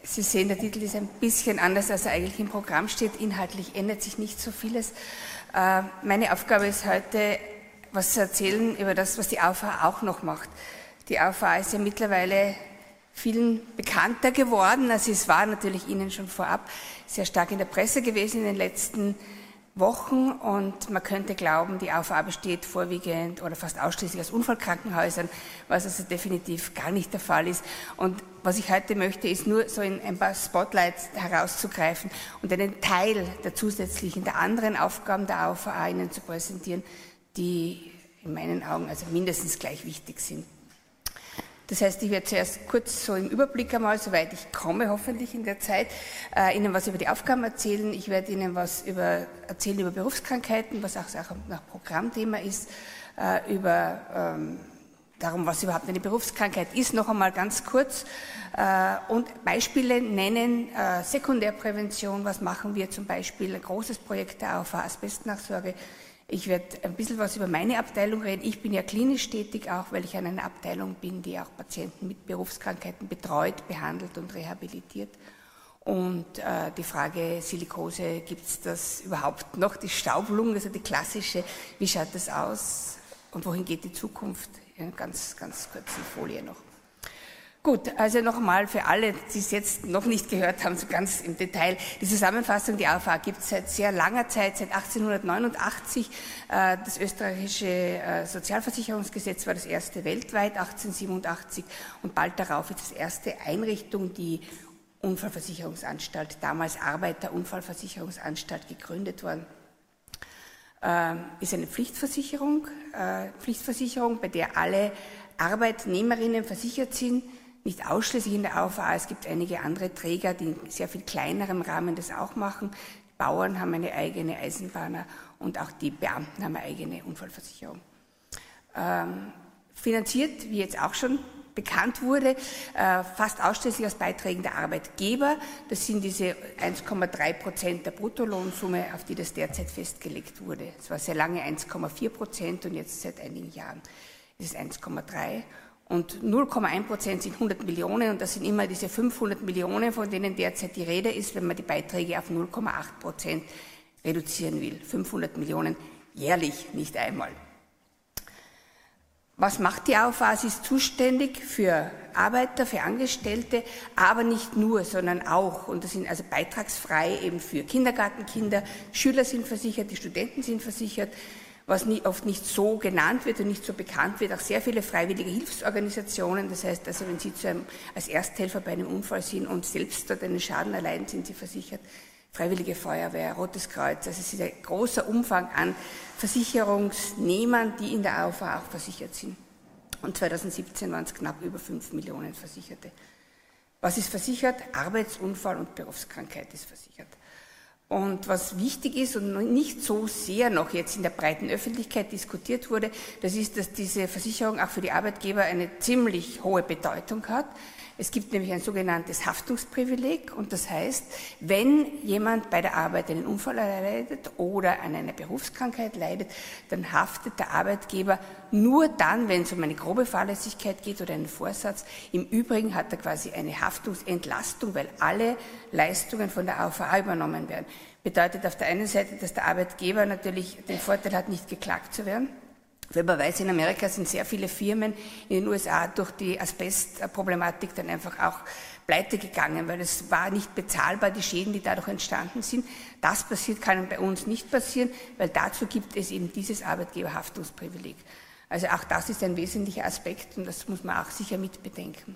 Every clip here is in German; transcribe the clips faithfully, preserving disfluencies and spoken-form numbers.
Sie sehen, der Titel ist ein bisschen anders, als er eigentlich im Programm steht. Inhaltlich ändert sich nicht so vieles. Meine Aufgabe ist heute, was zu erzählen über das, was die A V A auch noch macht. Die A V A ist ja mittlerweile vielen bekannter geworden. Also es war natürlich Ihnen schon vorab sehr stark in der Presse gewesen in den letzten Wochen und man könnte glauben, die A V A besteht vorwiegend oder fast ausschließlich aus Unfallkrankenhäusern, was also definitiv gar nicht der Fall ist. Und was ich heute möchte, ist nur so in ein paar Spotlights herauszugreifen und einen Teil der zusätzlichen, der anderen Aufgaben der A V A Ihnen zu präsentieren, die in meinen Augen also mindestens gleich wichtig sind. Das heißt, ich werde zuerst kurz so im Überblick einmal, soweit ich komme, hoffentlich in der Zeit, äh, Ihnen was über die Aufgaben erzählen. Ich werde Ihnen was über, erzählen über Berufskrankheiten, was auch, auch nach Programmthema ist, äh, über ähm, darum, was überhaupt eine Berufskrankheit ist, noch einmal ganz kurz äh, und Beispiele nennen, äh, Sekundärprävention, was machen wir zum Beispiel, ein großes Projekt der A V A, Asbestnachsorge. Ich werde ein bisschen was über meine Abteilung reden. Ich bin ja klinisch tätig, auch weil ich an einer Abteilung bin, die auch Patienten mit Berufskrankheiten betreut, behandelt und rehabilitiert. Und äh, die Frage Silikose, gibt es das überhaupt noch? Die Staublung, also die klassische, wie schaut das aus und wohin geht die Zukunft? In einer ganz, ganz kurzen Folie noch. Gut, also nochmal für alle, die es jetzt noch nicht gehört haben, so ganz im Detail. Die Zusammenfassung, die A V A gibt es seit sehr langer Zeit, seit achtzehnhundertneunundachtzig. Das österreichische Sozialversicherungsgesetz war das erste weltweit, achtzehnhundertsiebenundachtzig. Und bald darauf ist das erste Einrichtung, die Unfallversicherungsanstalt, damals Arbeiterunfallversicherungsanstalt, gegründet worden. Ist eine Pflichtversicherung, Pflichtversicherung, bei der alle Arbeitnehmerinnen versichert sind, nicht ausschließlich in der A V A, es gibt einige andere Träger, die in sehr viel kleinerem Rahmen das auch machen. Die Bauern haben eine eigene, Eisenbahner und auch die Beamten haben eine eigene Unfallversicherung. Ähm, finanziert, wie jetzt auch schon bekannt wurde, äh, fast ausschließlich aus Beiträgen der Arbeitgeber. Das sind diese eins Komma drei Prozent der Bruttolohnsumme, auf die das derzeit festgelegt wurde. Es war sehr lange eins Komma vier Prozent und jetzt seit einigen Jahren ist es eins Komma drei. Und null Komma eins Prozent sind hundert Millionen und das sind immer diese fünfhundert Millionen, von denen derzeit die Rede ist, wenn man die Beiträge auf null Komma acht Prozent reduzieren will. fünfhundert Millionen jährlich, nicht einmal. Was macht die A V A? Sie ist zuständig für Arbeiter, für Angestellte, aber nicht nur, sondern auch, und das sind also beitragsfrei eben für Kindergartenkinder, Schüler sind versichert, die Studenten sind versichert, was nie, oft nicht so genannt wird und nicht so bekannt wird, auch sehr viele freiwillige Hilfsorganisationen. Das heißt, also wenn Sie zu einem, als Ersthelfer bei einem Unfall sind und selbst dort einen Schaden erleiden, sind Sie versichert. Freiwillige Feuerwehr, Rotes Kreuz, also es ist ein großer Umfang an Versicherungsnehmern, die in der A V A auch versichert sind. Und zweitausendsiebzehn waren es knapp über fünf Millionen Versicherte. Was ist versichert? Arbeitsunfall und Berufskrankheit ist versichert. Und was wichtig ist und nicht so sehr noch jetzt in der breiten Öffentlichkeit diskutiert wurde, das ist, dass diese Versicherung auch für die Arbeitgeber eine ziemlich hohe Bedeutung hat. Es gibt nämlich ein sogenanntes Haftungsprivileg und das heißt, wenn jemand bei der Arbeit einen Unfall erleidet oder an einer Berufskrankheit leidet, dann haftet der Arbeitgeber nur dann, wenn es um eine grobe Fahrlässigkeit geht oder einen Vorsatz. Im Übrigen hat er quasi eine Haftungsentlastung, weil alle Leistungen von der A V A übernommen werden. Bedeutet auf der einen Seite, dass der Arbeitgeber natürlich den Vorteil hat, nicht geklagt zu werden. Weil man weiß, in Amerika sind sehr viele Firmen in den U S A durch die Asbestproblematik dann einfach auch pleite gegangen, weil es war nicht bezahlbar, die Schäden, die dadurch entstanden sind. Das passiert, kann bei uns nicht passieren, weil dazu gibt es eben dieses Arbeitgeberhaftungsprivileg. Also auch das ist ein wesentlicher Aspekt und das muss man auch sicher mitbedenken.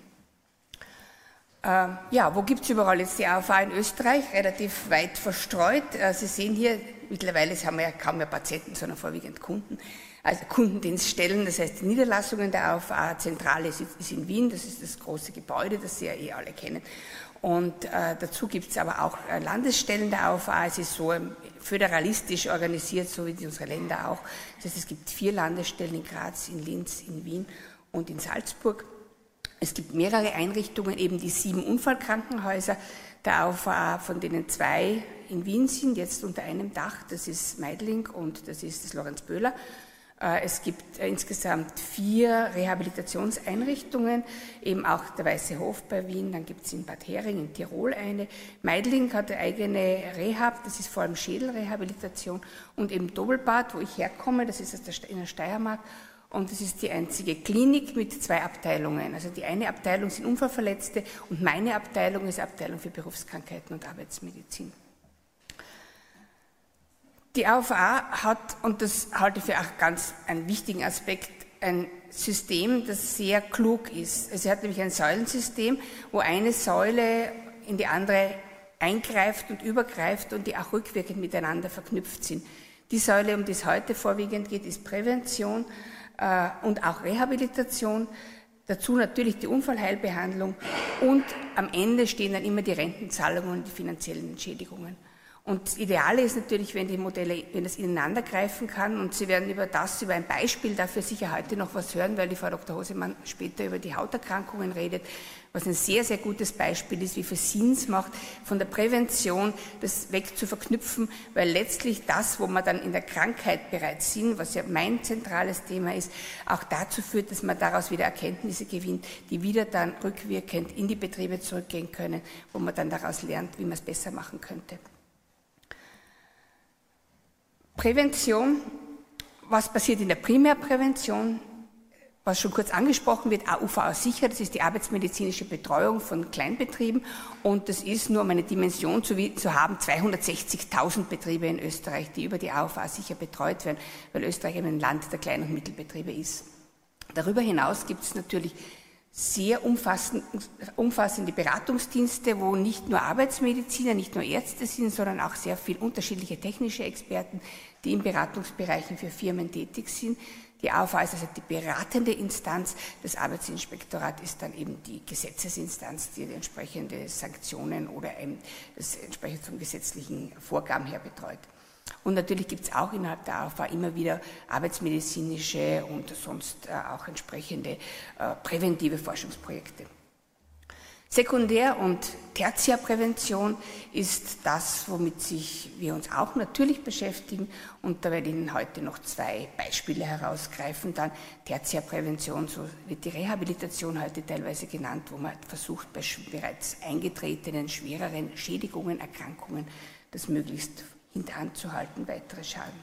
Ähm, ja, wo gibt es überall jetzt die A V A in Österreich? Relativ weit verstreut. Äh, Sie sehen hier, mittlerweile haben wir ja kaum mehr Patienten, sondern vorwiegend Kunden. Also Kundendienststellen, das heißt die Niederlassungen der A V A, Zentrale ist in Wien, das ist das große Gebäude, das Sie ja eh alle kennen. Und äh, dazu gibt es aber auch äh, Landesstellen der A V A, es ist so ähm, föderalistisch organisiert, so wie unsere Länder auch. Das heißt, es gibt vier Landesstellen in Graz, in Linz, in Wien und in Salzburg. Es gibt mehrere Einrichtungen, eben die sieben Unfallkrankenhäuser der A V A, von denen zwei in Wien sind, jetzt unter einem Dach, das ist Meidling und das ist das Lorenz Böhler. Es gibt insgesamt vier Rehabilitationseinrichtungen, eben auch der Weiße Hof bei Wien, dann gibt es in Bad Hering in Tirol eine. Meidling hat eine eigene Rehab, das ist vor allem Schädelrehabilitation, und eben Doppelbad, wo ich herkomme, das ist in der Steiermark, und das ist die einzige Klinik mit zwei Abteilungen. Also die eine Abteilung sind Unfallverletzte und meine Abteilung ist Abteilung für Berufskrankheiten und Arbeitsmedizin. Die A V A hat, und das halte ich für auch ganz einen wichtigen Aspekt, ein System, das sehr klug ist. Also sie hat nämlich ein Säulensystem, wo eine Säule in die andere eingreift und übergreift und die auch rückwirkend miteinander verknüpft sind. Die Säule, um die es heute vorwiegend geht, ist Prävention äh, und auch Rehabilitation. Dazu natürlich die Unfallheilbehandlung und am Ende stehen dann immer die Rentenzahlungen und die finanziellen Entschädigungen. Und das Ideale ist natürlich, wenn die Modelle, wenn das ineinander greifen kann, und Sie werden über das, über ein Beispiel dafür sicher heute noch was hören, weil die Frau Doktor Hosemann später über die Hauterkrankungen redet, was ein sehr, sehr gutes Beispiel ist, wie viel Sinn es macht, von der Prävention das weg zu verknüpfen, weil letztlich das, wo wir dann in der Krankheit bereits sind, was ja mein zentrales Thema ist, auch dazu führt, dass man daraus wieder Erkenntnisse gewinnt, die wieder dann rückwirkend in die Betriebe zurückgehen können, wo man dann daraus lernt, wie man es besser machen könnte. Prävention, was passiert in der Primärprävention, was schon kurz angesprochen wird, A U V A-sicher, das ist die arbeitsmedizinische Betreuung von Kleinbetrieben, und das ist, nur um eine Dimension zu, zu haben, zweihundertsechzigtausend Betriebe in Österreich, die über die A U V A-sicher betreut werden, weil Österreich eben ein Land der Klein- und Mittelbetriebe ist. Darüber hinaus gibt es natürlich sehr umfassend, umfassende Beratungsdienste, wo nicht nur Arbeitsmediziner, nicht nur Ärzte sind, sondern auch sehr viel unterschiedliche technische Experten, die in Beratungsbereichen für Firmen tätig sind. Die A U V A ist also die beratende Instanz, das Arbeitsinspektorat ist dann eben die Gesetzesinstanz, die, die entsprechende Sanktionen oder eben das entsprechend vom gesetzlichen Vorgaben her betreut. Und natürlich gibt es auch innerhalb der A U V A immer wieder arbeitsmedizinische und sonst äh, auch entsprechende äh, präventive Forschungsprojekte. Sekundär- und Tertiärprävention ist das, womit sich wir uns auch natürlich beschäftigen, und da werde ich Ihnen heute noch zwei Beispiele herausgreifen. Dann Tertiärprävention, so wird die Rehabilitation heute teilweise genannt, wo man versucht, bei bereits eingetretenen, schwereren Schädigungen, Erkrankungen das möglichst hinteranzuhalten, weitere Schaden.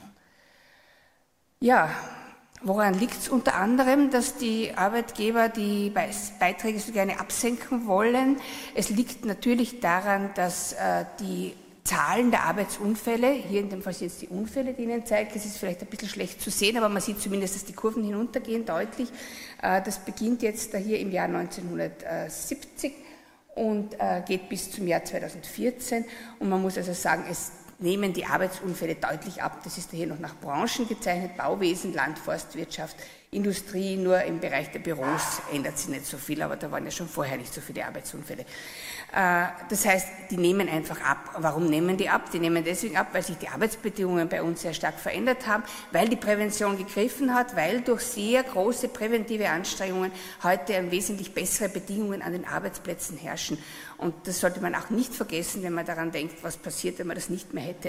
Ja, woran liegt es unter anderem, dass die Arbeitgeber die Beiträge so gerne absenken wollen? Es liegt natürlich daran, dass äh, die Zahlen der Arbeitsunfälle, hier in dem Fall sind jetzt die Unfälle, die ich Ihnen zeige, es ist vielleicht ein bisschen schlecht zu sehen, aber man sieht zumindest, dass die Kurven hinuntergehen, deutlich. Äh, das beginnt jetzt da hier im Jahr neunzehnhundertsiebzig und äh, geht bis zum Jahr zweitausendvierzehn, und man muss also sagen, es nehmen die Arbeitsunfälle deutlich ab. Das ist hier noch nach Branchen gezeichnet, Bauwesen, Land, Forstwirtschaft, Industrie, nur im Bereich der Büros ändert sich nicht so viel, aber da waren ja schon vorher nicht so viele Arbeitsunfälle. Das heißt, die nehmen einfach ab. Warum nehmen die ab? Die nehmen deswegen ab, weil sich die Arbeitsbedingungen bei uns sehr stark verändert haben, weil die Prävention gegriffen hat, weil durch sehr große präventive Anstrengungen heute wesentlich bessere Bedingungen an den Arbeitsplätzen herrschen. Und das sollte man auch nicht vergessen, wenn man daran denkt, was passiert, wenn man das nicht mehr hätte.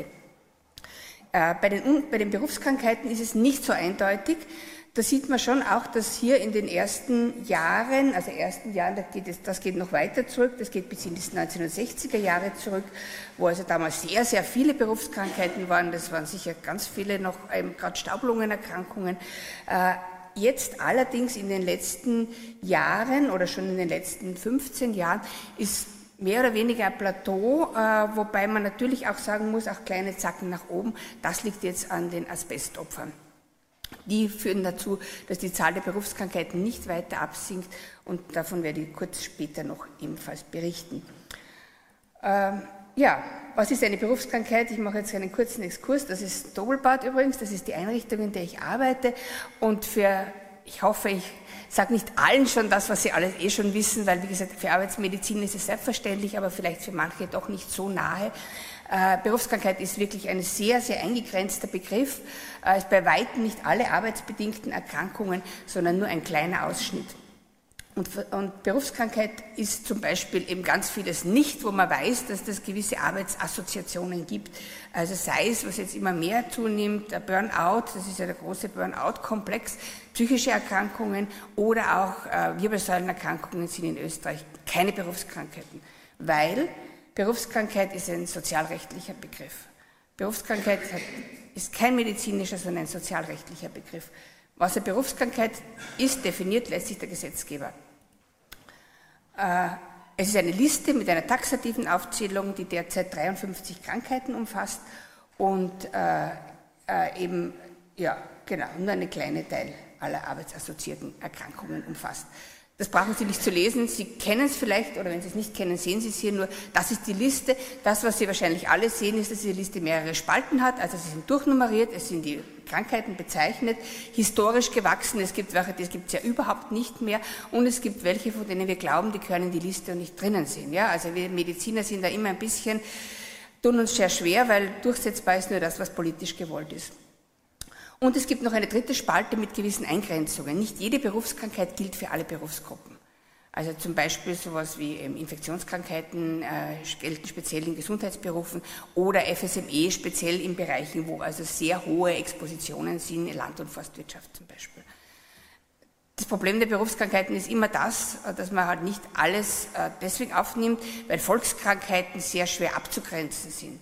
Bei den, bei den Berufskrankheiten ist es nicht so eindeutig. Da sieht man schon auch, dass hier in den ersten Jahren, also ersten Jahren, das geht, es, das geht noch weiter zurück, das geht bis in die neunzehnhundertsechziger Jahre zurück, wo also damals sehr, sehr viele Berufskrankheiten waren. Das waren sicher ganz viele noch, ähm, gerade Staublungenerkrankungen. Äh, jetzt allerdings in den letzten Jahren oder schon in den letzten fünfzehn Jahren ist mehr oder weniger ein Plateau, äh, wobei man natürlich auch sagen muss, auch kleine Zacken nach oben, das liegt jetzt an den Asbestopfern. Die führen dazu, dass die Zahl der Berufskrankheiten nicht weiter absinkt, und davon werde ich kurz später noch ebenfalls berichten. Ähm, ja, was ist eine Berufskrankheit? Ich mache jetzt einen kurzen Exkurs. Das ist Doppelbad übrigens, das ist die Einrichtung, in der ich arbeite, und für, ich hoffe, ich sage nicht allen schon das, was sie alles eh schon wissen, weil, wie gesagt, für Arbeitsmedizin ist es selbstverständlich, aber vielleicht für manche doch nicht so nahe. Äh, Berufskrankheit ist wirklich ein sehr, sehr eingegrenzter Begriff. Es äh, ist bei weitem nicht alle arbeitsbedingten Erkrankungen, sondern nur ein kleiner Ausschnitt. Und, und Berufskrankheit ist zum Beispiel eben ganz vieles nicht, wo man weiß, dass es gewisse Arbeitsassoziationen gibt. Also sei es, was jetzt immer mehr zunimmt, der Burnout, das ist ja der große Burnout-Komplex, psychische Erkrankungen oder auch äh, Wirbelsäulenerkrankungen sind in Österreich keine Berufskrankheiten, weil Berufskrankheit ist ein sozialrechtlicher Begriff. Berufskrankheit ist kein medizinischer, sondern ein sozialrechtlicher Begriff. Was eine Berufskrankheit ist, definiert letztlich der Gesetzgeber. Es ist eine Liste mit einer taxativen Aufzählung, die derzeit dreiundfünfzig Krankheiten umfasst und äh, äh, eben, ja, genau, nur einen kleinen Teil aller arbeitsassoziierten Erkrankungen umfasst. Das brauchen Sie nicht zu lesen, Sie kennen es vielleicht, oder wenn Sie es nicht kennen, sehen Sie es hier nur. Das ist die Liste. Das, was Sie wahrscheinlich alle sehen, ist, dass diese Liste mehrere Spalten hat, also sie sind durchnummeriert, es sind die Krankheiten bezeichnet, historisch gewachsen, es gibt welche, das gibt es ja überhaupt nicht mehr, und es gibt welche, von denen wir glauben, die können in die Liste und nicht drinnen sind. Ja? Also wir Mediziner sind da immer ein bisschen, tun uns sehr schwer, weil durchsetzbar ist nur das, was politisch gewollt ist. Und es gibt noch eine dritte Spalte mit gewissen Eingrenzungen. Nicht jede Berufskrankheit gilt für alle Berufsgruppen. Also zum Beispiel sowas wie Infektionskrankheiten äh, gelten speziell in Gesundheitsberufen oder F S M E speziell in Bereichen, wo also sehr hohe Expositionen sind, Land- und Forstwirtschaft zum Beispiel. Das Problem der Berufskrankheiten ist immer das, dass man halt nicht alles äh, deswegen aufnimmt, weil Volkskrankheiten sehr schwer abzugrenzen sind.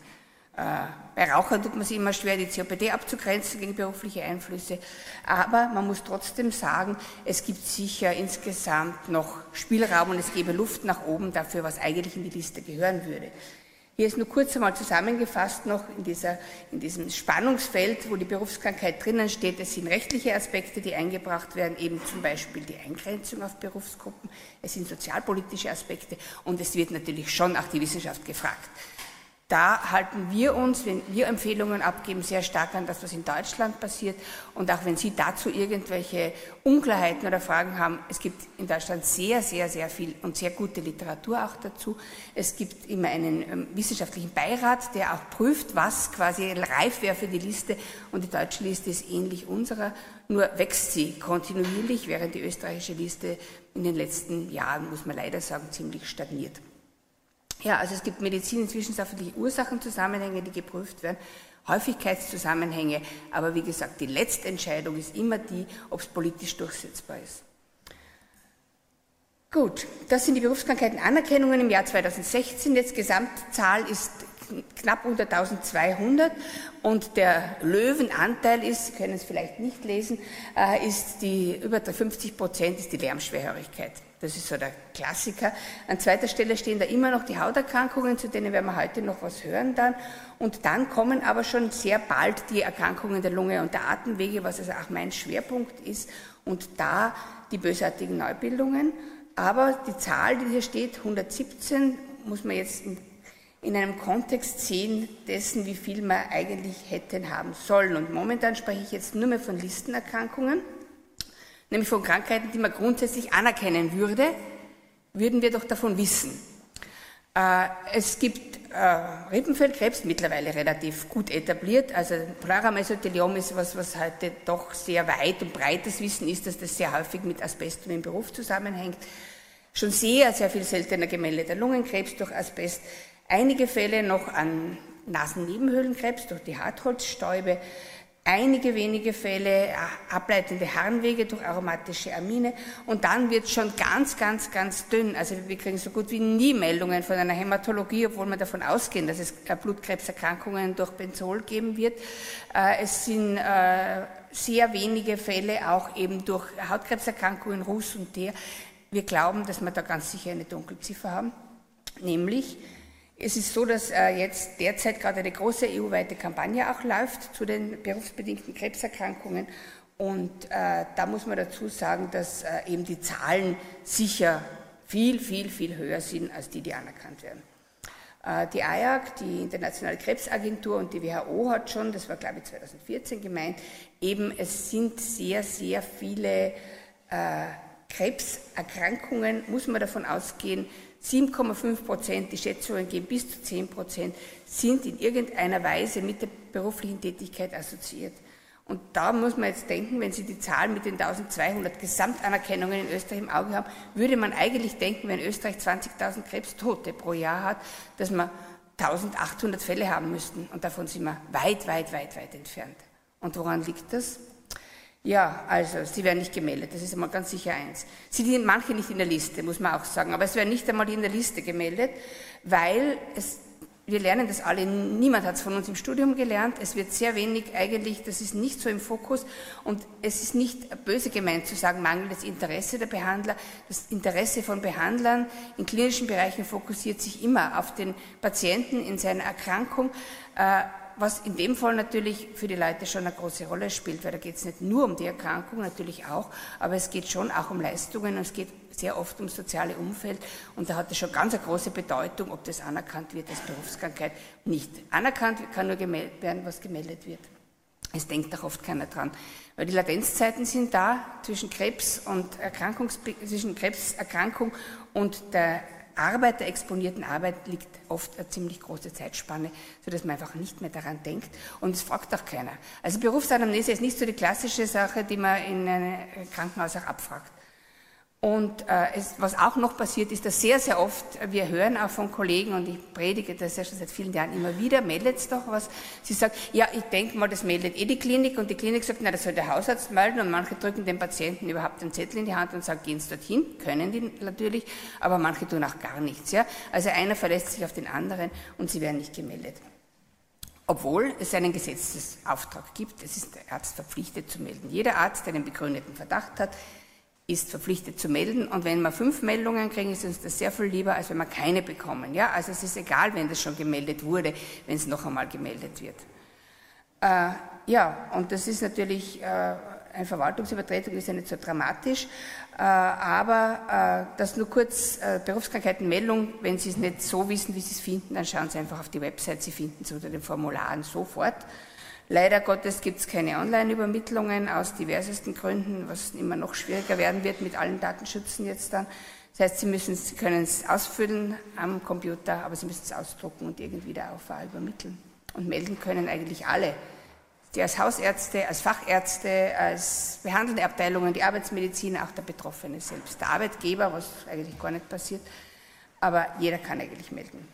Bei Rauchern tut man sich immer schwer, die C O P D abzugrenzen gegen berufliche Einflüsse. Aber man muss trotzdem sagen, es gibt sicher insgesamt noch Spielraum und es gäbe Luft nach oben dafür, was eigentlich in die Liste gehören würde. Hier ist nur kurz einmal zusammengefasst noch in, dieser, in diesem Spannungsfeld, wo die Berufskrankheit drinnen steht. Es sind rechtliche Aspekte, die eingebracht werden, eben zum Beispiel die Eingrenzung auf Berufsgruppen. Es sind sozialpolitische Aspekte und es wird natürlich schon auch die Wissenschaft gefragt. Da halten wir uns, wenn wir Empfehlungen abgeben, sehr stark an das, was in Deutschland passiert. Und auch wenn Sie dazu irgendwelche Unklarheiten oder Fragen haben, es gibt in Deutschland sehr, sehr, sehr viel und sehr gute Literatur auch dazu. Es gibt immer einen ähm, wissenschaftlichen Beirat, der auch prüft, was quasi reif wäre für die Liste. Und die deutsche Liste ist ähnlich unserer, nur wächst sie kontinuierlich, während die österreichische Liste in den letzten Jahren, muss man leider sagen, ziemlich stagniert. Ja, also es gibt medizinisch-wissenschaftliche Ursachenzusammenhänge, die geprüft werden, Häufigkeitszusammenhänge, aber wie gesagt, die letzte Entscheidung ist immer die, ob es politisch durchsetzbar ist. Gut, das sind die Berufskrankheitenanerkennungen im Jahr zweitausendsechzehn. Jetzt Gesamtzahl ist knapp unter eintausendzweihundert und der Löwenanteil ist, Sie können es vielleicht nicht lesen, ist die über fünfzig Prozent ist die Lärmschwerhörigkeit. Das ist so der Klassiker. An zweiter Stelle stehen da immer noch die Hauterkrankungen, zu denen werden wir heute noch was hören dann. Und dann kommen aber schon sehr bald die Erkrankungen der Lunge und der Atemwege, was also auch mein Schwerpunkt ist. Und da die bösartigen Neubildungen. Aber die Zahl, die hier steht, hundertsiebzehn, muss man jetzt in, in einem Kontext sehen dessen, wie viel wir eigentlich hätten haben sollen. Und momentan spreche ich jetzt nur mehr von Listenerkrankungen. Nämlich von Krankheiten, die man grundsätzlich anerkennen würde, würden wir doch davon wissen. Äh, es gibt äh, Rippenfellkrebs, mittlerweile relativ gut etabliert, also Pleura Mesotheliom ist was, was heute doch sehr weit und breites Wissen ist, dass das sehr häufig mit Asbest und im Beruf zusammenhängt. Schon sehr, sehr viel seltener gemeldeter Lungenkrebs durch Asbest, einige Fälle noch an Nasennebenhöhlenkrebs durch die Hartholzstäube, einige wenige Fälle ableitende Harnwege durch aromatische Amine und dann wird es schon ganz, ganz, ganz dünn. Also wir kriegen so gut wie nie Meldungen von einer Hämatologie, obwohl wir davon ausgehen, dass es Blutkrebserkrankungen durch Benzol geben wird. Es sind sehr wenige Fälle auch eben durch Hautkrebserkrankungen, Ruß und Teer. Wir glauben, dass wir da ganz sicher eine Dunkelziffer haben, nämlich es ist so, dass äh, jetzt derzeit gerade eine große E U-weite Kampagne auch läuft zu den berufsbedingten Krebserkrankungen und äh, da muss man dazu sagen, dass äh, eben die Zahlen sicher viel, viel, viel höher sind als die, die anerkannt werden. Äh, die I A C, die Internationale Krebsagentur und die W H O hat schon, das war glaube ich zweitausendvierzehn gemeint, eben es sind sehr, sehr viele äh, Krebserkrankungen, muss man davon ausgehen, sieben Komma fünf Prozent, die Schätzungen gehen bis zu zehn Prozent, sind in irgendeiner Weise mit der beruflichen Tätigkeit assoziiert. Und da muss man jetzt denken, wenn Sie die Zahl mit den eintausendzweihundert Gesamtanerkennungen in Österreich im Auge haben, würde man eigentlich denken, wenn Österreich zwanzigtausend Krebstote pro Jahr hat, dass wir eintausendachthundert Fälle haben müssten. Und davon sind wir weit, weit, weit, weit entfernt. Und woran liegt das? Ja, also, sie werden nicht gemeldet, das ist einmal ganz sicher eins. Sie sind manche nicht in der Liste, muss man auch sagen, aber es werden nicht einmal in der Liste gemeldet, weil es, wir lernen das alle, niemand hat es von uns im Studium gelernt, es wird sehr wenig eigentlich, das ist nicht so im Fokus und es ist nicht böse gemeint zu sagen, mangelndes Interesse der Behandler. Das Interesse von Behandlern in klinischen Bereichen fokussiert sich immer auf den Patienten in seiner Erkrankung, äh, was in dem Fall natürlich für die Leute schon eine große Rolle spielt, weil da geht es nicht nur um die Erkrankung, natürlich auch, aber es geht schon auch um Leistungen und es geht sehr oft ums soziale Umfeld und da hat es schon ganz eine große Bedeutung, ob das anerkannt wird als Berufskrankheit. Nicht anerkannt kann nur gemeldet werden, was gemeldet wird. Es denkt auch oft keiner dran, weil die Latenzzeiten sind da zwischen Krebs und Erkrankungs zwischen Krebserkrankung und der Arbeit, der exponierten Arbeit liegt oft eine ziemlich große Zeitspanne, sodass man einfach nicht mehr daran denkt und es fragt auch keiner. Also Berufsanamnese ist nicht so die klassische Sache, die man in einem Krankenhaus auch abfragt. Und äh, es, was auch noch passiert ist, dass sehr, sehr oft, wir hören auch von Kollegen, und ich predige das ja schon seit vielen Jahren immer wieder, meldet es doch was. Sie sagt, ja, ich denke mal, das meldet eh die Klinik, und die Klinik sagt, na, das soll der Hausarzt melden, und manche drücken dem Patienten überhaupt den Zettel in die Hand und sagen, gehen Sie dorthin, können die natürlich, aber manche tun auch gar nichts. Ja? Also einer verlässt sich auf den anderen und sie werden nicht gemeldet. Obwohl es einen Gesetzesauftrag gibt, es ist der Arzt verpflichtet zu melden. Jeder Arzt, der einen begründeten Verdacht hat, ist verpflichtet zu melden, und wenn wir fünf Meldungen kriegen, ist uns das sehr viel lieber, als wenn wir keine bekommen. Ja? Also es ist egal, wenn das schon gemeldet wurde, wenn es noch einmal gemeldet wird. Äh, ja, und das ist natürlich, äh, eine Verwaltungsübertretung ist ja nicht so dramatisch, äh, aber äh, das nur kurz, äh, Berufskrankheitenmeldung, wenn Sie es nicht so wissen, wie Sie es finden, dann schauen Sie einfach auf die Website, Sie finden es unter den Formularen sofort. Leider Gottes gibt es keine Online-Übermittlungen aus diversesten Gründen, was immer noch schwieriger werden wird mit allen Datenschützen jetzt dann. Das heißt, Sie, müssen, Sie können es ausfüllen am Computer, aber Sie müssen es ausdrucken und irgendwie der A V übermitteln. Und melden können eigentlich alle, die als Hausärzte, als Fachärzte, als behandelnde Abteilungen, die Arbeitsmedizin, auch der Betroffene selbst. Der Arbeitgeber, was eigentlich gar nicht passiert, aber jeder kann eigentlich melden.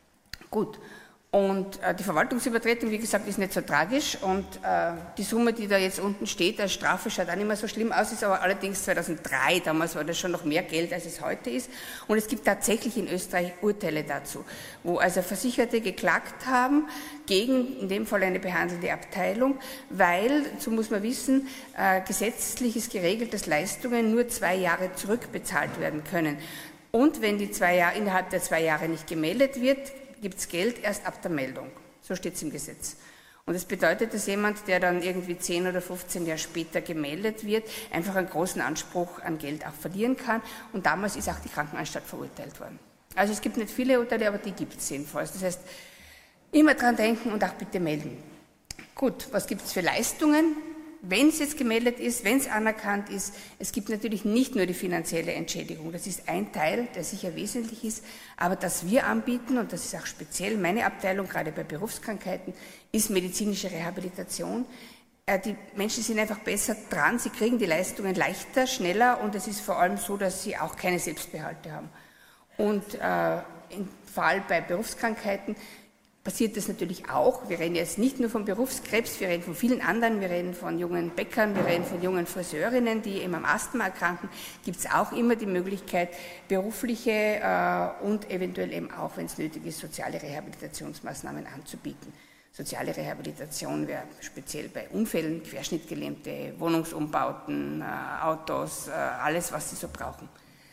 Gut. Und äh, die Verwaltungsübertretung, wie gesagt, ist nicht so tragisch, und äh, die Summe, die da jetzt unten steht als Strafe, schaut auch nicht mehr so schlimm aus, ist aber allerdings zweitausenddrei, damals war das schon noch mehr Geld, als es heute ist, und es gibt tatsächlich in Österreich Urteile dazu, wo also Versicherte geklagt haben gegen, in dem Fall eine behandelnde Abteilung, weil, so muss man wissen, äh, gesetzlich ist geregelt, dass Leistungen nur zwei Jahre zurückbezahlt werden können, und wenn die zwei Jahre, innerhalb der zwei Jahre nicht gemeldet wird, gibt es Geld erst ab der Meldung. So steht es im Gesetz. Und das bedeutet, dass jemand, der dann irgendwie zehn oder fünfzehn Jahre später gemeldet wird, einfach einen großen Anspruch an Geld auch verlieren kann. Und damals ist auch die Krankenanstalt verurteilt worden. Also es gibt nicht viele Urteile, aber die gibt es jedenfalls. Das heißt, immer dran denken und auch bitte melden. Gut, was gibt es für Leistungen? Wenn es jetzt gemeldet ist, wenn es anerkannt ist, es gibt natürlich nicht nur die finanzielle Entschädigung, das ist ein Teil, der sicher wesentlich ist, aber das wir anbieten, und das ist auch speziell meine Abteilung, gerade bei Berufskrankheiten, ist medizinische Rehabilitation. Die Menschen sind einfach besser dran, sie kriegen die Leistungen leichter, schneller, und es ist vor allem so, dass sie auch keine Selbstbehalte haben. Und äh, im Fall bei Berufskrankheiten passiert das natürlich auch. Wir reden jetzt nicht nur von Berufskrebs, wir reden von vielen anderen, wir reden von jungen Bäckern, wir reden von jungen Friseurinnen, die eben am Asthma erkranken. Gibt es auch immer die Möglichkeit, berufliche äh, und eventuell eben auch, wenn es nötig ist, soziale Rehabilitationsmaßnahmen anzubieten. Soziale Rehabilitation wäre speziell bei Unfällen, Querschnittgelähmte, Wohnungsumbauten, äh, Autos, äh, alles, was sie so brauchen.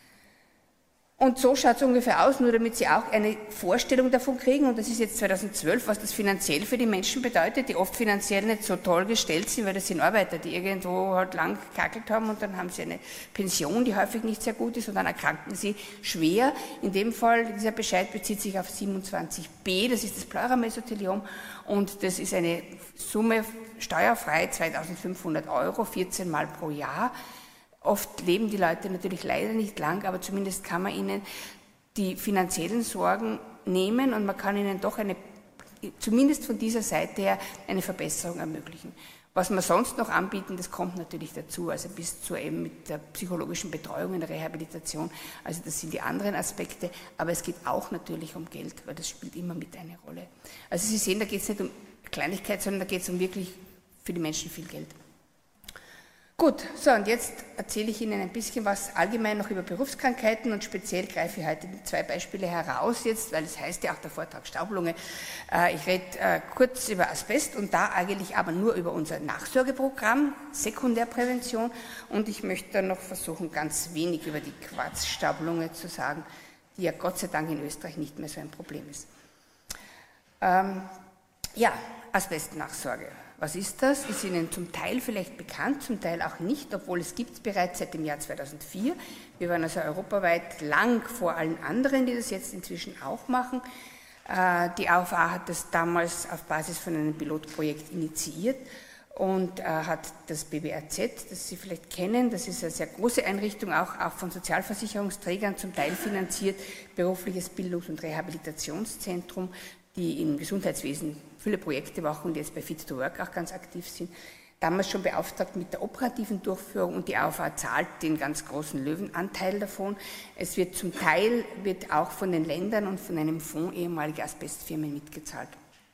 Und so schaut es ungefähr aus, nur damit Sie auch eine Vorstellung davon kriegen, und das ist jetzt zweitausendzwölf, was das finanziell für die Menschen bedeutet, die oft finanziell nicht so toll gestellt sind, weil das sind Arbeiter, die irgendwo halt lang gekackelt haben, und dann haben sie eine Pension, die häufig nicht sehr gut ist, und dann erkranken sie schwer. In dem Fall, dieser Bescheid bezieht sich auf siebenundzwanzig b, das ist das Pleuramesotheliom, und das ist eine Summe steuerfrei, zweitausendfünfhundert Euro, vierzehn Mal pro Jahr. Oft leben die Leute natürlich leider nicht lang, aber zumindest kann man ihnen die finanziellen Sorgen nehmen, und man kann ihnen doch eine, zumindest von dieser Seite her, eine Verbesserung ermöglichen. Was wir sonst noch anbieten, das kommt natürlich dazu, also bis zu eben mit der psychologischen Betreuung in der Rehabilitation, also das sind die anderen Aspekte, aber es geht auch natürlich um Geld, weil das spielt immer mit eine Rolle. Also Sie sehen, da geht es nicht um Kleinigkeit, sondern da geht es um wirklich für die Menschen viel Geld. Gut, so und jetzt erzähle ich Ihnen ein bisschen was allgemein noch über Berufskrankheiten und speziell greife ich heute zwei Beispiele heraus jetzt, weil es heißt ja auch der Vortrag Staublunge. Ich rede kurz über Asbest und da eigentlich aber nur über unser Nachsorgeprogramm, Sekundärprävention und ich möchte dann noch versuchen, ganz wenig über die Quarzstaublunge zu sagen, die ja Gott sei Dank in Österreich nicht mehr so ein Problem ist. Ähm, ja, Asbestnachsorge. Was ist das? Ist Ihnen zum Teil vielleicht bekannt, zum Teil auch nicht, obwohl es gibt es bereits seit dem Jahr zweitausendvier. Wir waren also europaweit lang vor allen anderen, die das jetzt inzwischen auch machen. Die A V A hat das damals auf Basis von einem Pilotprojekt initiiert und hat das B B R Z, das Sie vielleicht kennen, das ist eine sehr große Einrichtung, auch, auch von Sozialversicherungsträgern zum Teil finanziert, berufliches Bildungs- und Rehabilitationszentrum, die im Gesundheitswesen viele Projekte machen und jetzt bei Fit to Work auch ganz aktiv sind, damals schon beauftragt mit der operativen Durchführung und die A V A zahlt den ganz großen Löwenanteil davon. Es wird zum Teil wird auch von den Ländern und von einem Fonds ehemaliger Asbestfirmen mitgezahlt.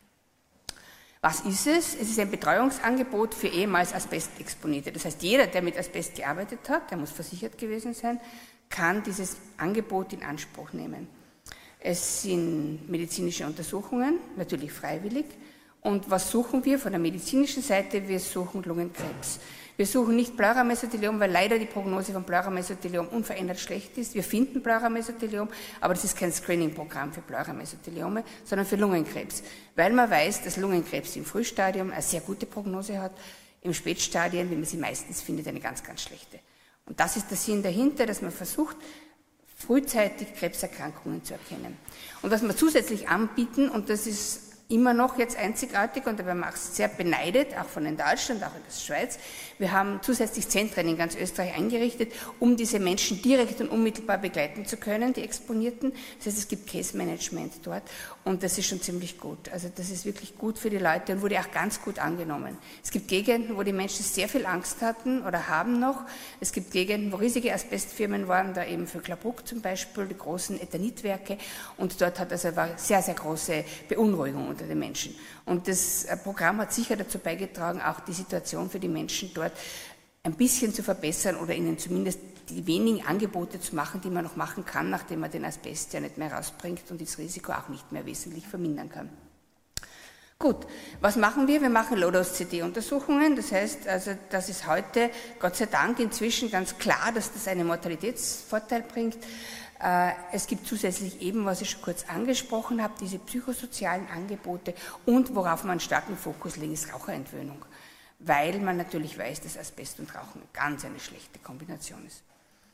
Was ist es? Es ist ein Betreuungsangebot für ehemals Asbestexponierte. Das heißt, jeder, der mit Asbest gearbeitet hat, der muss versichert gewesen sein, kann dieses Angebot in Anspruch nehmen. Es sind medizinische Untersuchungen, natürlich freiwillig. Und was suchen wir von der medizinischen Seite? Wir suchen Lungenkrebs. Wir suchen nicht Pleuramesotheliom, weil leider die Prognose von Pleuramesotheliom unverändert schlecht ist. Wir finden Pleuramesotheliom, aber das ist kein Screening-Programm für Pleuramesotheliome, sondern für Lungenkrebs. Weil man weiß, dass Lungenkrebs im Frühstadium eine sehr gute Prognose hat, im Spätstadien, wie man sie meistens findet, eine ganz, ganz schlechte. Und das ist der Sinn dahinter, dass man versucht, frühzeitig Krebserkrankungen zu erkennen. Und was wir zusätzlich anbieten, und das ist immer noch jetzt einzigartig und dabei macht es sehr beneidet, auch von in Deutschland, auch in der Schweiz. Wir haben zusätzlich Zentren in ganz Österreich eingerichtet, um diese Menschen direkt und unmittelbar begleiten zu können, die Exponierten. Das heißt, es gibt Case Management dort und das ist schon ziemlich gut. Also das ist wirklich gut für die Leute und wurde auch ganz gut angenommen. Es gibt Gegenden, wo die Menschen sehr viel Angst hatten oder haben noch. Es gibt Gegenden, wo riesige Asbestfirmen waren, da eben für Klabuk zum Beispiel, die großen Ethanitwerke und dort hat also war sehr, sehr große Beunruhigung unter den Menschen. Und das Programm hat sicher dazu beigetragen, auch die Situation für die Menschen dort ein bisschen zu verbessern oder ihnen zumindest die wenigen Angebote zu machen, die man noch machen kann, nachdem man den Asbest ja nicht mehr rausbringt und das Risiko auch nicht mehr wesentlich vermindern kann. Gut, was machen wir? Wir machen Low-Dose-C D-Untersuchungen, das heißt, also das ist heute Gott sei Dank inzwischen ganz klar, dass das einen Mortalitätsvorteil bringt. Es gibt zusätzlich eben, was ich schon kurz angesprochen habe, diese psychosozialen Angebote und worauf man einen starken Fokus legt, ist Raucherentwöhnung, weil man natürlich weiß, dass Asbest und Rauchen ganz eine schlechte Kombination ist.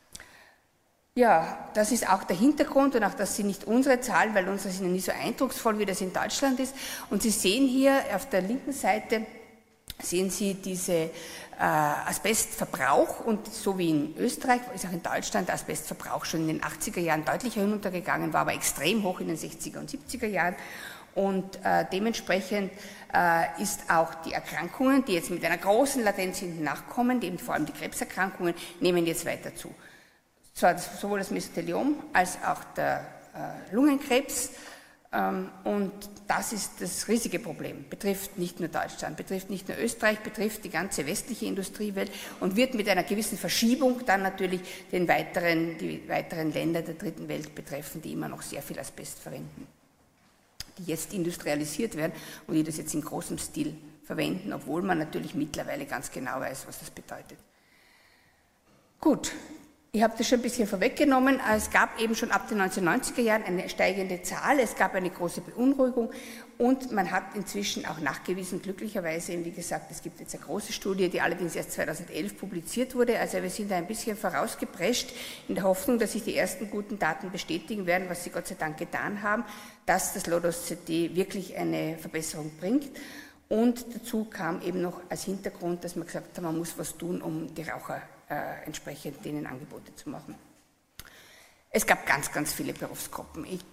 Ja, das ist auch der Hintergrund und auch das sind nicht unsere Zahlen, weil unsere sind ja nicht so eindrucksvoll, wie das in Deutschland ist. Und Sie sehen hier auf der linken Seite, sehen Sie diese äh, Asbestverbrauch und so wie in Österreich ist auch in Deutschland der Asbestverbrauch schon in den achtziger Jahren deutlich hinuntergegangen, war aber extrem hoch in den sechziger und siebziger Jahren und äh, dementsprechend äh, ist auch die Erkrankungen, die jetzt mit einer großen Latenz hinten nachkommen, die eben vor allem die Krebserkrankungen, nehmen jetzt weiter zu. Zwar das, sowohl das Mesotheliom als auch der äh, Lungenkrebs. Und das ist das riesige Problem. Betrifft nicht nur Deutschland, betrifft nicht nur Österreich, betrifft die ganze westliche Industriewelt und wird mit einer gewissen Verschiebung dann natürlich den weiteren, die weiteren Länder der dritten Welt betreffen, die immer noch sehr viel Asbest verwenden, die jetzt industrialisiert werden und die das jetzt in großem Stil verwenden, obwohl man natürlich mittlerweile ganz genau weiß, was das bedeutet. Gut. Ich habe das schon ein bisschen vorweggenommen. Es gab eben schon ab den neunzehnhundertneunziger Jahren eine steigende Zahl, es gab eine große Beunruhigung und man hat inzwischen auch nachgewiesen, glücklicherweise, wie gesagt, es gibt jetzt eine große Studie, die allerdings erst zweitausendelf publiziert wurde, also wir sind da ein bisschen vorausgeprescht in der Hoffnung, dass sich die ersten guten Daten bestätigen werden, was sie Gott sei Dank getan haben, dass das Low-Dose-C D wirklich eine Verbesserung bringt. Und dazu kam eben noch als Hintergrund, dass man gesagt hat, man muss was tun, um die Raucher äh, entsprechend denen Angebote zu machen. Es gab ganz, ganz viele Berufsgruppen. Ich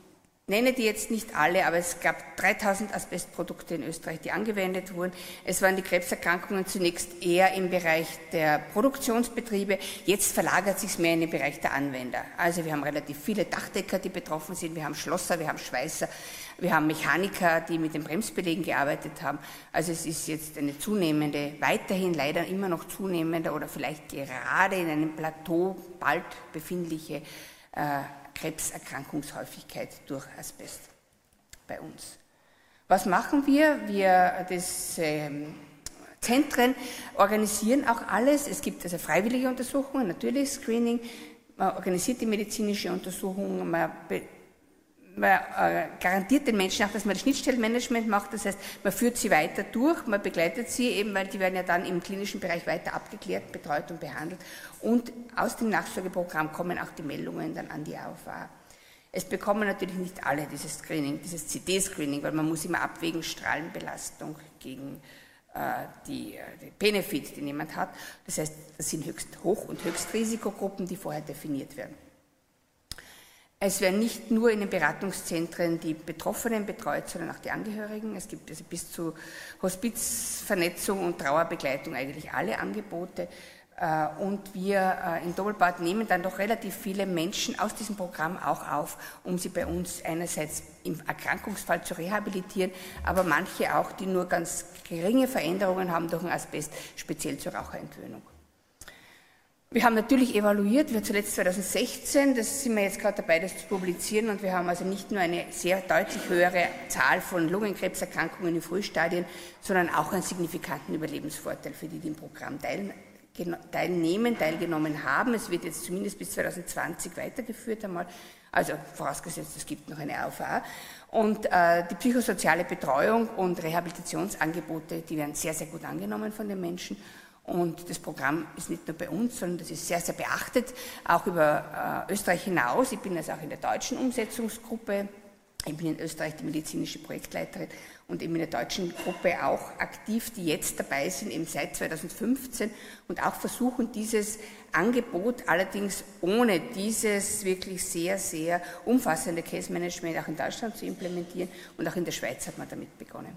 nenne die jetzt nicht alle, aber es gab dreitausend Asbestprodukte in Österreich, die angewendet wurden. Es waren die Krebserkrankungen zunächst eher im Bereich der Produktionsbetriebe, jetzt verlagert sich es mehr in den Bereich der Anwender. Also wir haben relativ viele Dachdecker, die betroffen sind, wir haben Schlosser, wir haben Schweißer, wir haben Mechaniker, die mit den Bremsbelägen gearbeitet haben. Also es ist jetzt eine zunehmende, weiterhin leider immer noch zunehmende oder vielleicht gerade in einem Plateau bald befindliche äh, Krebserkrankungshäufigkeit durch Asbest bei uns. Was machen wir? Wir, das ähm, Zentren organisieren auch alles. Es gibt also freiwillige Untersuchungen, natürlich Screening, man organisiert die medizinische Untersuchung, man, man äh, garantiert den Menschen auch, dass man das Schnittstellenmanagement macht, das heißt, man führt sie weiter durch, man begleitet sie eben, weil die werden ja dann im klinischen Bereich weiter abgeklärt, betreut und behandelt und aus dem Nachsorgeprogramm kommen auch die Meldungen dann an die A V A. Es bekommen natürlich nicht alle dieses Screening, dieses C T-Screening, weil man muss immer abwägen, Strahlenbelastung gegen äh, die, die Benefit, die jemand hat. Das heißt, das sind höchst Hoch- und Höchstrisikogruppen, die vorher definiert werden. Es werden nicht nur in den Beratungszentren die Betroffenen betreut, sondern auch die Angehörigen. Es gibt also bis zu Hospizvernetzung und Trauerbegleitung eigentlich alle Angebote. Und wir in Doppelbad nehmen dann doch relativ viele Menschen aus diesem Programm auch auf, um sie bei uns einerseits im Erkrankungsfall zu rehabilitieren, aber manche auch, die nur ganz geringe Veränderungen haben durch den Asbest, speziell zur Raucherentwöhnung. Wir haben natürlich evaluiert, wir zuletzt zweitausendsechzehn, das sind wir jetzt gerade dabei, das zu publizieren, und wir haben also nicht nur eine sehr deutlich höhere Zahl von Lungenkrebserkrankungen in Frühstadien, sondern auch einen signifikanten Überlebensvorteil für die, die im Programm teilnehmen. teilnehmen, teilgenommen haben. Es wird jetzt zumindest bis zweitausendzwanzig weitergeführt einmal, also vorausgesetzt, es gibt noch eine A V A. Und äh, die psychosoziale Betreuung und Rehabilitationsangebote, die werden sehr, sehr gut angenommen von den Menschen. Und das Programm ist nicht nur bei uns, sondern das ist sehr, sehr beachtet, auch über äh, Österreich hinaus. Ich bin also auch in der deutschen Umsetzungsgruppe. Ich bin in Österreich die medizinische Projektleiterin und eben in der deutschen Gruppe auch aktiv, die jetzt dabei sind, eben seit zweitausendfünfzehn und auch versuchen, dieses Angebot allerdings ohne dieses wirklich sehr, sehr umfassende Case Management auch in Deutschland zu implementieren, und auch in der Schweiz hat man damit begonnen.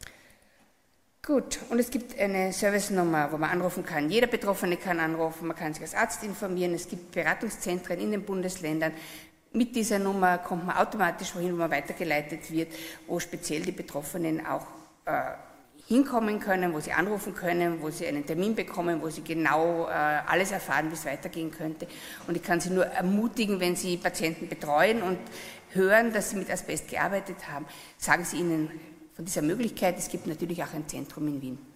Gut, und es gibt eine Servicenummer, wo man anrufen kann. Jeder Betroffene kann anrufen, man kann sich als Arzt informieren, es gibt Beratungszentren in den Bundesländern. Mit dieser Nummer kommt man automatisch wohin, wo man weitergeleitet wird, wo speziell die Betroffenen auch äh, hinkommen können, wo sie anrufen können, wo sie einen Termin bekommen, wo sie genau äh, alles erfahren, wie es weitergehen könnte. Und ich kann Sie nur ermutigen, wenn Sie Patienten betreuen und hören, dass sie mit Asbest gearbeitet haben, sagen Sie ihnen von dieser Möglichkeit. Es gibt natürlich auch ein Zentrum in Wien.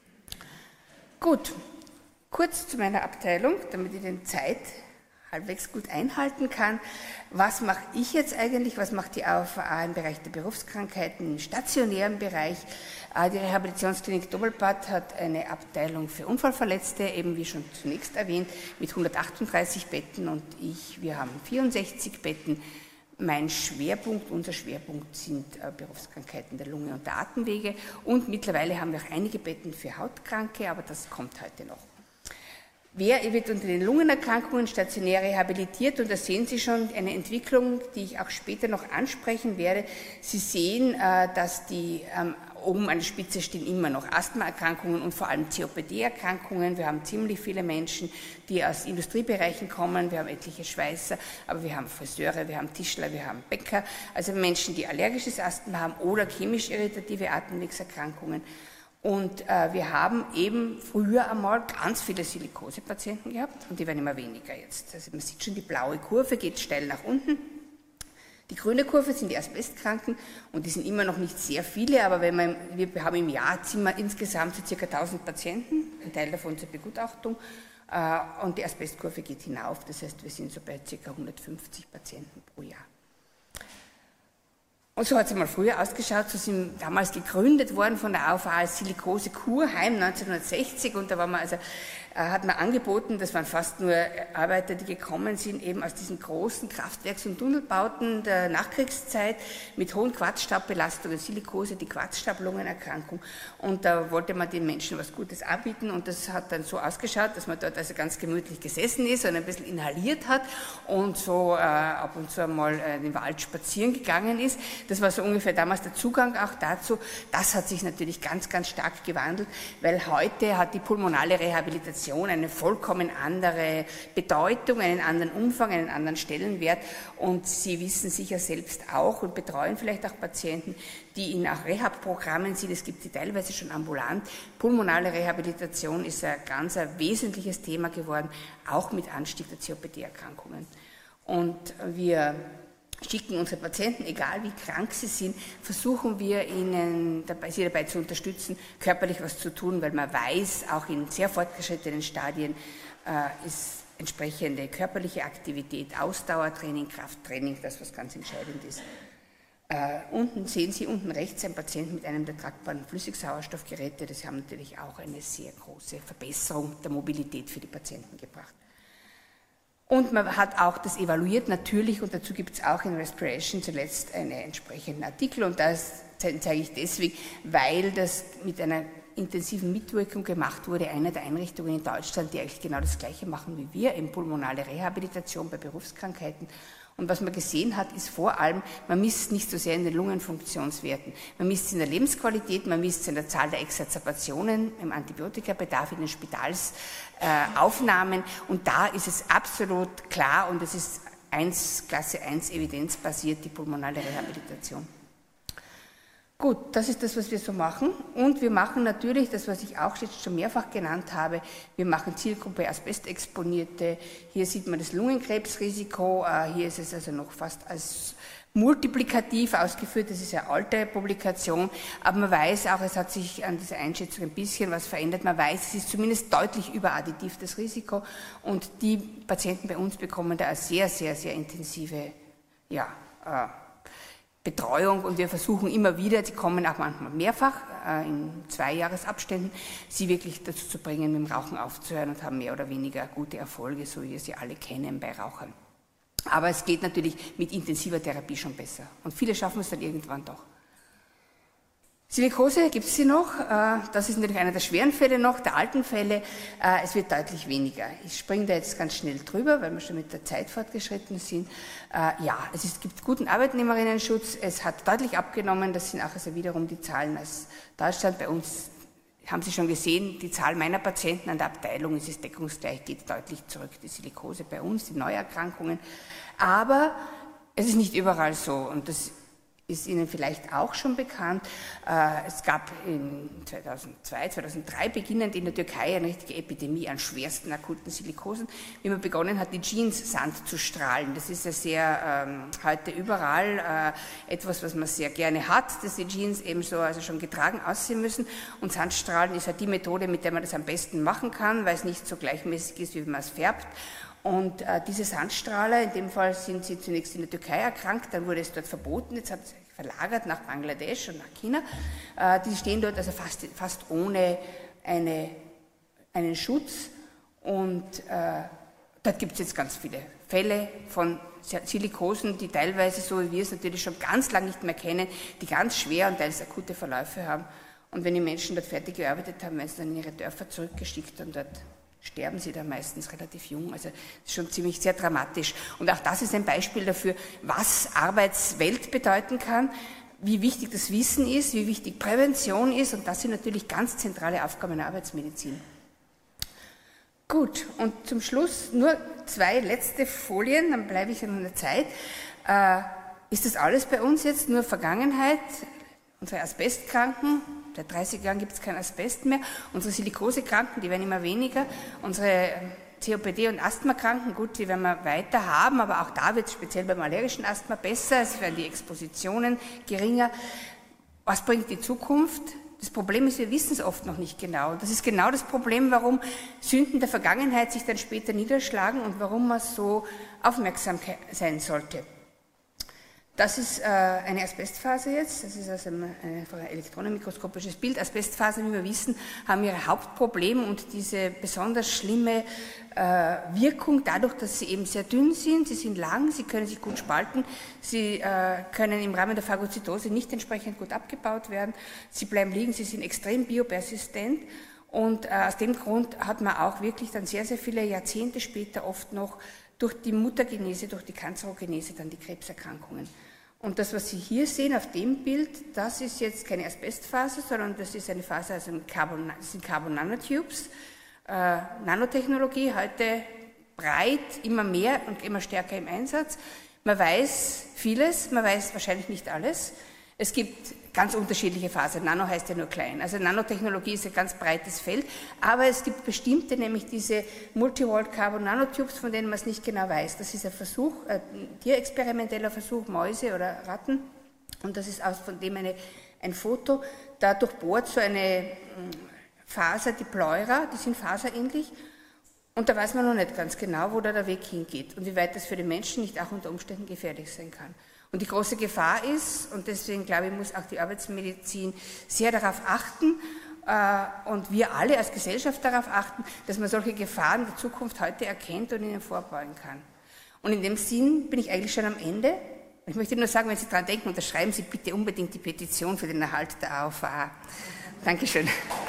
Gut, kurz zu meiner Abteilung, damit ich den Zeit halbwegs gut einhalten kann. Was mache ich jetzt eigentlich? Was macht die A V A im Bereich der Berufskrankheiten, im stationären Bereich? Die Rehabilitationsklinik Doppelbad hat eine Abteilung für Unfallverletzte, eben wie schon zunächst erwähnt, mit hundertachtunddreißig Betten, und ich, wir haben vierundsechzig Betten. Mein Schwerpunkt, unser Schwerpunkt sind äh, Berufskrankheiten der Lunge und der Atemwege, und mittlerweile haben wir auch einige Betten für Hautkranke, aber das kommt heute noch. Wer wird unter den Lungenerkrankungen stationär rehabilitiert? Und da sehen Sie schon eine Entwicklung, die ich auch später noch ansprechen werde. Sie sehen, äh, dass die ähm, oben an der Spitze stehen immer noch Asthmaerkrankungen und vor allem C O P D-Erkrankungen. Wir haben ziemlich viele Menschen, die aus Industriebereichen kommen. Wir haben etliche Schweißer, aber wir haben Friseure, wir haben Tischler, wir haben Bäcker. Also Menschen, die allergisches Asthma haben oder chemisch irritative Atemwegserkrankungen. Und äh, wir haben eben früher einmal ganz viele Silikosepatienten gehabt, und die werden immer weniger jetzt. Also man sieht schon, die blaue Kurve geht steil nach unten. Die grüne Kurve sind die Asbestkranken, und die sind immer noch nicht sehr viele, aber wenn man, wir haben im Jahr wir insgesamt so ca. tausend Patienten, ein Teil davon zur Begutachtung, äh, und die Asbestkurve geht hinauf, das heißt, wir sind so bei ca. hundertfünfzig Patienten pro Jahr. Und so hat es einmal früher ausgeschaut, so sind damals gegründet worden von der A V A als Silikose-Kurheim neunzehnhundertsechzig, und da waren wir also hat man angeboten, das waren fast nur Arbeiter, die gekommen sind, eben aus diesen großen Kraftwerks- und Tunnelbauten der Nachkriegszeit mit hohen Quarzstaubbelastungen, Silikose, die Quarzstaublungenerkrankung. Und da wollte man den Menschen was Gutes anbieten und das hat dann so ausgeschaut, dass man dort also ganz gemütlich gesessen ist und ein bisschen inhaliert hat und so äh, ab und zu einmal äh, in den Wald spazieren gegangen ist. Das war so ungefähr damals der Zugang auch dazu. Das hat sich natürlich ganz, ganz stark gewandelt, weil heute hat die pulmonale Rehabilitation eine vollkommen andere Bedeutung, einen anderen Umfang, einen anderen Stellenwert und Sie wissen sicher selbst auch und betreuen vielleicht auch Patienten, die in auch Rehab-Programmen sind, es gibt sie teilweise schon ambulant. Pulmonale Rehabilitation ist ein ganz ein wesentliches Thema geworden, auch mit Anstieg der C O P D-Erkrankungen. Und wir schicken unsere Patienten, egal wie krank sie sind, versuchen wir ihnen dabei, sie dabei zu unterstützen, körperlich was zu tun, weil man weiß, auch in sehr fortgeschrittenen Stadien äh, ist entsprechende körperliche Aktivität, Ausdauertraining, Krafttraining, das was ganz entscheidend ist. Äh, unten sehen Sie unten rechts einen Patienten mit einem der tragbaren Flüssigsauerstoffgeräte. Das haben natürlich auch eine sehr große Verbesserung der Mobilität für die Patienten gebracht. Und man hat auch das evaluiert natürlich und dazu gibt es auch in Respiration zuletzt einen entsprechenden Artikel und das zeige ich deswegen, weil das mit einer intensiven Mitwirkung gemacht wurde, einer der Einrichtungen in Deutschland, die eigentlich genau das Gleiche machen wie wir, eben pulmonale Rehabilitation bei Berufskrankheiten. Und was man gesehen hat, ist vor allem, man misst nicht so sehr in den Lungenfunktionswerten. Man misst es in der Lebensqualität, man misst es in der Zahl der Exazerbationen, im Antibiotikabedarf, in den Spitalsaufnahmen. Äh, und da ist es absolut klar und es ist eins, Klasse eins evidenzbasiert, die pulmonale Rehabilitation. Gut, das ist das, was wir so machen. Und wir machen natürlich das, was ich auch jetzt schon mehrfach genannt habe. Wir machen Zielgruppe Asbestexponierte. Hier sieht man das Lungenkrebsrisiko. Hier ist es also noch fast als multiplikativ ausgeführt. Das ist eine alte Publikation. Aber man weiß auch, es hat sich an dieser Einschätzung ein bisschen was verändert. Man weiß, es ist zumindest deutlich überadditiv, das Risiko. Und die Patienten bei uns bekommen da eine sehr, sehr, sehr intensive, ja, äh, Betreuung und wir versuchen immer wieder, sie kommen auch manchmal mehrfach äh, in Zweijahresabständen, sie wirklich dazu zu bringen, mit dem Rauchen aufzuhören und haben mehr oder weniger gute Erfolge, so wie wir sie alle kennen bei Rauchern. Aber es geht natürlich mit intensiver Therapie schon besser und viele schaffen es dann irgendwann doch. Silikose gibt es sie noch, das ist natürlich einer der schweren Fälle noch, der alten Fälle, es wird deutlich weniger. Ich springe da jetzt ganz schnell drüber, weil wir schon mit der Zeit fortgeschritten sind. Ja, es ist, gibt guten Arbeitnehmerinnenschutz, es hat deutlich abgenommen, das sind auch also wiederum die Zahlen aus Deutschland. Bei uns haben Sie schon gesehen, die Zahl meiner Patienten an der Abteilung, es ist deckungsgleich, geht deutlich zurück, die Silikose bei uns, die Neuerkrankungen. Aber es ist nicht überall so und das ist Ihnen vielleicht auch schon bekannt. Es gab in zweitausendzwei, zweitausenddrei beginnend in der Türkei eine richtige Epidemie an schwersten akuten Silikosen, wie man begonnen hat, die Jeans Sand zu strahlen. Das ist ja sehr ähm, heute überall äh, etwas, was man sehr gerne hat, dass die Jeans eben so also schon getragen aussehen müssen. Und Sandstrahlen ist halt die Methode, mit der man das am besten machen kann, weil es nicht so gleichmäßig ist, wie man es färbt. Und äh, diese Sandstrahler, in dem Fall sind sie zunächst in der Türkei erkrankt, dann wurde es dort verboten, jetzt hat es verlagert nach Bangladesch und nach China. Äh, die stehen dort also fast, fast ohne eine, einen Schutz und äh, dort gibt es jetzt ganz viele Fälle von Silikosen, die teilweise, so wie wir es natürlich schon ganz lange nicht mehr kennen, die ganz schwer und teils akute Verläufe haben. Und wenn die Menschen dort fertig gearbeitet haben, werden sie dann in ihre Dörfer zurückgeschickt und dort sterben sie dann meistens relativ jung, also das ist schon ziemlich sehr dramatisch. Und auch das ist ein Beispiel dafür, was Arbeitswelt bedeuten kann, wie wichtig das Wissen ist, wie wichtig Prävention ist und das sind natürlich ganz zentrale Aufgaben der Arbeitsmedizin. Gut, und zum Schluss nur zwei letzte Folien, dann bleibe ich ja noch in der Zeit. Äh, ist das alles bei uns jetzt nur Vergangenheit? Unsere Asbestkranken, seit dreißig Jahren gibt es kein Asbest mehr. Unsere Silikosekranken, die werden immer weniger. Unsere C O P D- und Asthmakranken, gut, die werden wir weiter haben, aber auch da wird es speziell beim allergischen Asthma besser. Es werden die Expositionen geringer. Was bringt die Zukunft? Das Problem ist, wir wissen es oft noch nicht genau. Und das ist genau das Problem, warum Sünden der Vergangenheit sich dann später niederschlagen und warum man so aufmerksam sein sollte. Das ist äh, eine Asbestphase jetzt, das ist also ein, ein elektronenmikroskopisches Bild. Asbestphasen, wie wir wissen, haben ihre Hauptprobleme und diese besonders schlimme äh, Wirkung dadurch, dass sie eben sehr dünn sind, sie sind lang, sie können sich gut spalten, sie äh, können im Rahmen der Phagozytose nicht entsprechend gut abgebaut werden, sie bleiben liegen, sie sind extrem biopersistent. Und äh, aus dem Grund hat man auch wirklich dann sehr, sehr viele Jahrzehnte später oft noch durch die Mutagenese, durch die Kanzerogenese dann die Krebserkrankungen. Und das, was Sie hier sehen auf dem Bild, das ist jetzt keine Asbestphase, sondern das ist eine Phase, also Carbon, das sind Carbon Nanotubes, äh, Nanotechnologie, heute breit, immer mehr und immer stärker im Einsatz. Man weiß vieles, man weiß wahrscheinlich nicht alles. Es gibt ganz unterschiedliche Phasen. Nano heißt ja nur klein. Also Nanotechnologie ist ein ganz breites Feld, aber es gibt bestimmte, nämlich diese Multi-Walled Carbon Nanotubes, von denen man es nicht genau weiß. Das ist ein Versuch, ein tierexperimenteller Versuch, Mäuse oder Ratten, und das ist aus von dem eine, ein Foto. Da durchbohrt so eine Faser, die Pleura, die sind faserähnlich, und da weiß man noch nicht ganz genau, wo da der Weg hingeht und wie weit das für den Menschen nicht auch unter Umständen gefährlich sein kann. Und die große Gefahr ist, und deswegen glaube ich, muss auch die Arbeitsmedizin sehr darauf achten äh, und wir alle als Gesellschaft darauf achten, dass man solche Gefahren der Zukunft heute erkennt und ihnen vorbeugen kann. Und in dem Sinn bin ich eigentlich schon am Ende. Ich möchte nur sagen, wenn Sie daran denken, unterschreiben Sie bitte unbedingt die Petition für den Erhalt der A O V A. Dankeschön.